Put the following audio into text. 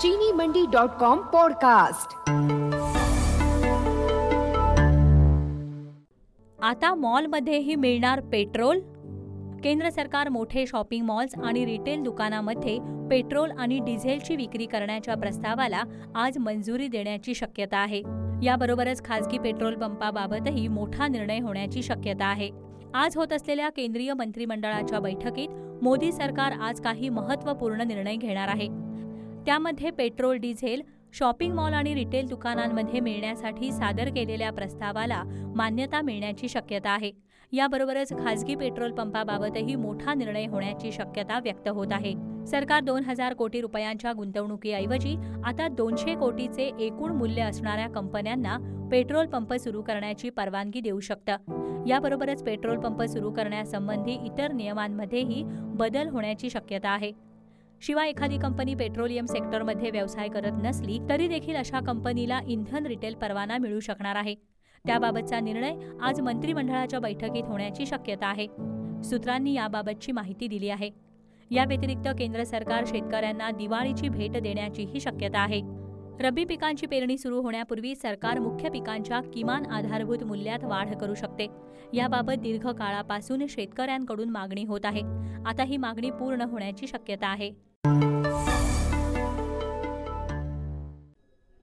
चीनीमंडी.com podcast. आता मॉलमध्येही मिळणार petrol? केंद्र सरकार मोठे शॉपिंग मॉल्स आणि रिटेल दुकानांमध्ये पेट्रोल आणि डिझेलची विक्री करण्याच्या प्रस्तावाला आज मंजुरी देण्याची शक्यता आहे। याबरोबरच खासगी पेट्रोल पंपाबाबतही मोठा निर्णय होण्याची शक्यता आहे। आज होत असलेल्या केंद्रीय मंत्रिमंडळाच्या बैठकीत मोदी सरकार आज काही महत्त्वपूर्ण निर्णय घेणार आहे। त्यामध्ये पेट्रोल, डिझेल शॉपिंग मॉल आणि रिटेल दुकानांमध्ये मिळण्यासाठी सादर केलेल्या प्रस्तावाला मान्यता मिळण्याची शक्यता आहे। याबरोबरच खासगी पेट्रोल पंपाबाबतही मोठा निर्णय होण्याची शक्यता व्यक्त होत आहे। सरकार 2000 कोटी रुपयांच्या गुंतवणुकीऐवजी आता 200 कोटीचे एकूण मूल्य असणाऱ्या कंपन्यांना पेट्रोल पंप सुरू करण्याची परवानगी देऊ शकतं। याबरोबरच पेट्रोल पंप सुरू करण्यासंबंधी इतर नियमांमध्येही बदल होण्याची शक्यता आहे। शिवाय एखादी कंपनी पेट्रोलियम सेक्टरमध्ये व्यवसाय करत नसली तरी देखील अशा कंपनीला इंधन रिटेल परवाना मिळू शकणार आहे। त्याबाबतचा निर्णय आज मंत्रिमंडळाच्या बैठकीत होण्याची शक्यता आहे। सूत्रांनी याबाबतची माहिती दिली आहे। या व्यतिरिक्त केंद्र सरकार शेतकऱ्यांना दिवाळीची भेट देण्याचीही शक्यता आहे। रब्बी पिकांची पेरणी सुरू होण्यापूर्वी सरकार मुख्य पिकांच्या किमान आधारभूत मूल्यात वाढ करू शकते। याबाबत दीर्घकाळापासून शेतकऱ्यांकडून मागणी होत आहे। आता ही मागणी पूर्ण होण्याची शक्यता आहे।